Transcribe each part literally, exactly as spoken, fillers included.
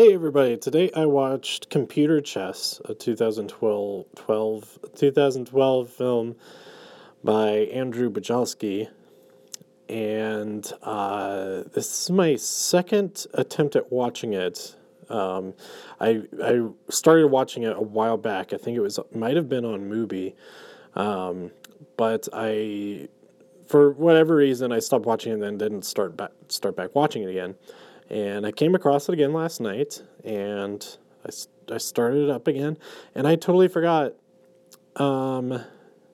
Hey everybody, today I watched Computer Chess, a two thousand twelve, twelve, two thousand twelve film by Andrew Bujalski, and uh, this is my second attempt at watching it. Um, I I started watching it a while back. I think it was might have been on Mubi, um, but I, for whatever reason, I stopped watching it and then didn't start back start back watching it again. And I came across it again last night, and I, I started it up again, and I totally forgot. Um,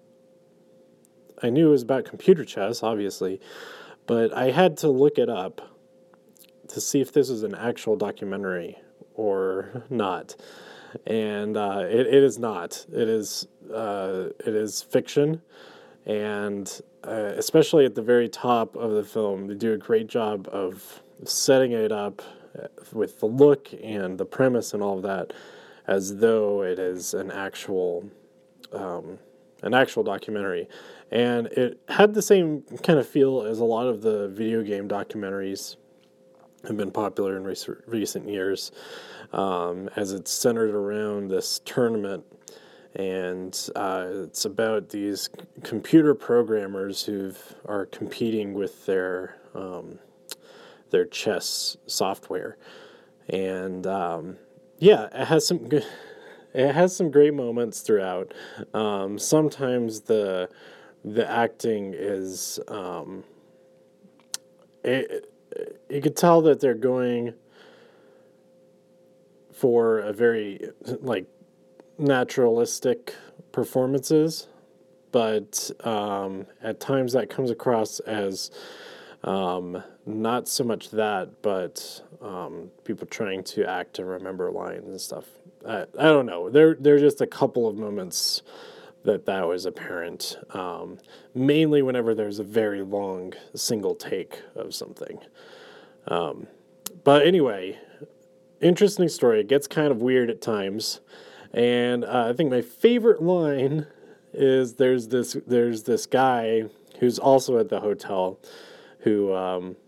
I knew it was about computer chess, obviously, but I had to look it up to see if this was an actual documentary or not. And uh, it, it is not. It is uh, it is fiction, and uh, especially at the very top of the film, they do a great job of setting it up with the look and the premise and all of that as though it is an actual um, an actual documentary. And it had the same kind of feel as a lot of the video game documentaries have been popular in rec- recent years, um, as it's centered around this tournament. And uh, it's about these computer programmers who are competing with their um, their chess software, and um, yeah, it has some good, it has some great moments throughout. Um, sometimes the the acting is um, it, you could tell that they're going for a very like naturalistic performances, but um, at times that comes across as um, not so much that, but um, people trying to act and remember lines and stuff. I, I don't know. There, there are just a couple of moments that that was apparent, um, mainly whenever there's a very long single take of something. Um, but anyway, interesting story. It gets kind of weird at times. And uh, I think my favorite line is there's this there's this guy who's also at the hotel who um,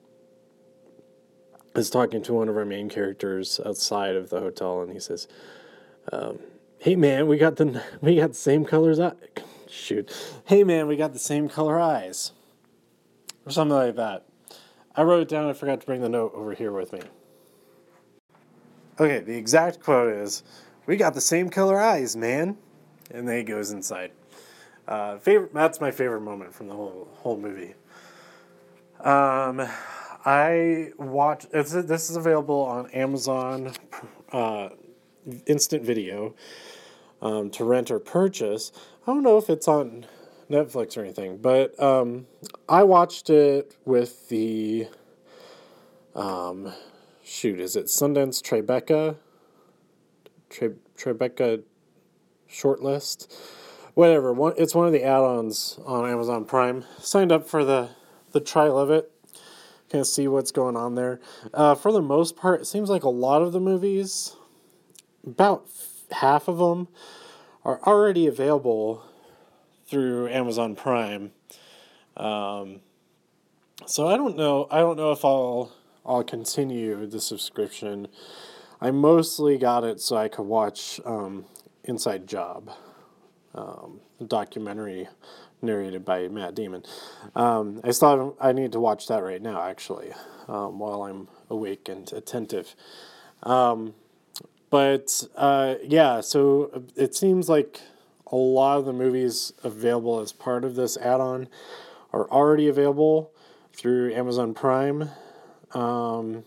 is talking to one of our main characters outside of the hotel, and he says, um, "Hey man, we got the we got the same colors eye. Shoot, hey man, we got the same color eyes," or something like that. I wrote it down. I forgot to bring the note over here with me. Okay, the exact quote is, "We got the same color eyes, man," and then he goes inside. Uh, favorite. That's my favorite moment from the whole whole movie. Um, I watch. It's, this is available on Amazon uh, Instant Video um, to rent or purchase. I don't know if it's on Netflix or anything, but um, I watched it with the um, shoot. Is it Sundance Tribeca? Tri- Tribeca shortlist. Whatever. One, it's one of the add-ons on Amazon Prime. Signed up for the the trial of it. Kind of see what's going on there. Uh, for the most part, it seems like a lot of the movies, about f- half of them, are already available through Amazon Prime. Um, so I don't know. I don't know if I'll I'll continue the subscription. I mostly got it so I could watch um, Inside Job, um, documentary narrated by Matt Damon. Um, I still haven't, I need to watch that right now, actually, um, while I'm awake and attentive. Um, but uh, yeah, so it seems like a lot of the movies available as part of this add-on are already available through Amazon Prime. Um,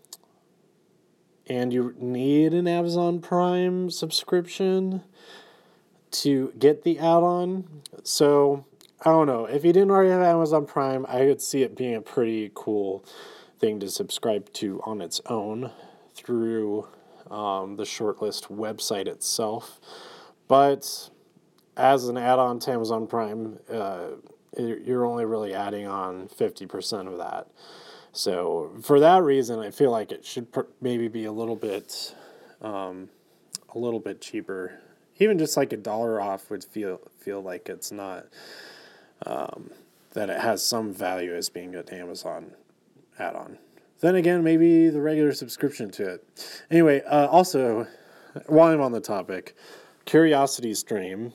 and you need an Amazon Prime subscription to get the add-on. So, I don't know. If you didn't already have Amazon Prime, I could see it being a pretty cool thing to subscribe to on its own through um, the Shortlist website itself. But as an add-on to Amazon Prime, uh, you're only really adding on fifty percent of that. So, for that reason, I feel like it should pr- maybe be a little bit, um, a little bit cheaper. Even just like a dollar off would feel feel like it's not, um, that it has some value as being an Amazon add-on. then again, maybe the regular subscription to it. Anyway, uh, also, while I'm on the topic, CuriosityStream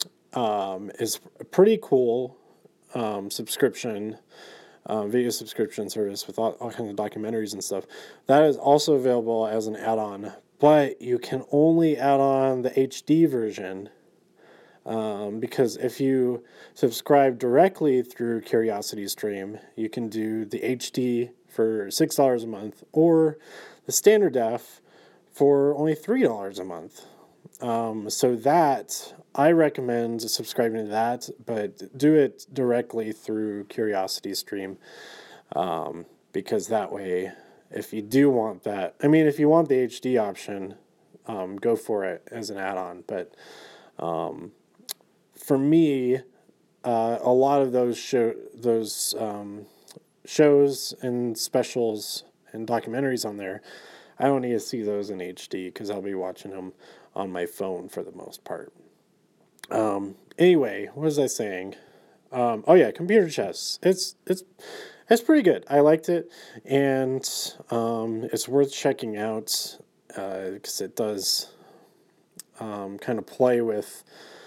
um, is a pretty cool um, subscription, um, video subscription service with all, all kinds of documentaries and stuff. That is also available as an add-on, but you can only add on the H D version. Um, because if you subscribe directly through CuriosityStream, you can do the H D for six dollars a month or the standard def for only three dollars a month. Um, so that, I recommend subscribing to that, but do it directly through CuriosityStream, um, because that way, if you do want that, I mean, if you want the H D option, um, go for it as an add-on, but um, for me, uh, a lot of those show those um, shows and specials and documentaries on there, I don't need to see those in H D because I'll be watching them on my phone for the most part. Um, anyway, what was I saying? Um, oh yeah, computer chess. It's it's it's pretty good. I liked it, and um, it's worth checking out because uh, it does um, kind of play with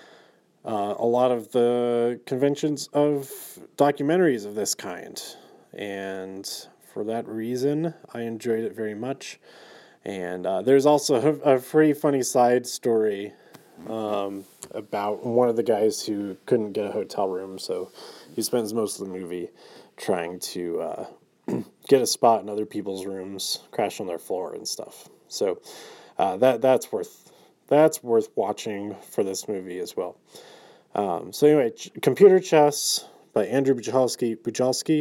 Uh, a lot of the conventions of documentaries of this kind. And for that reason, I enjoyed it very much. And uh, there's also a, a pretty funny side story um, about one of the guys who couldn't get a hotel room. So he spends most of the movie trying to uh, get a spot in other people's rooms, crash on their floor and stuff. So uh, that that's worth that's worth watching for this movie as well. Um, so anyway, Ch- Computer Chess by Andrew Bujalski, Bujalski,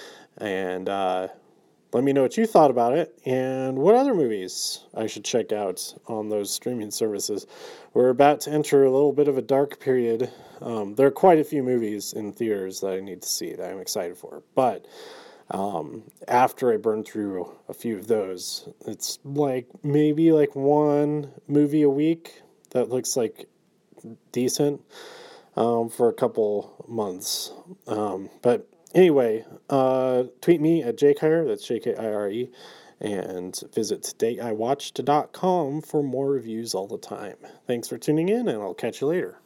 and uh, let me know what you thought about it and what other movies I should check out on those streaming services. We're about to enter a little bit of a dark period. Um, there are quite a few movies in theaters that I need to see that I'm excited for, but um, after I burn through a few of those, it's like maybe like one movie a week that looks like decent. Um, for a couple months. Um, but anyway, uh, tweet me at jkire, that's J K I R E, and visit today I watched dot com for more reviews all the time. Thanks for tuning in, and I'll catch you later.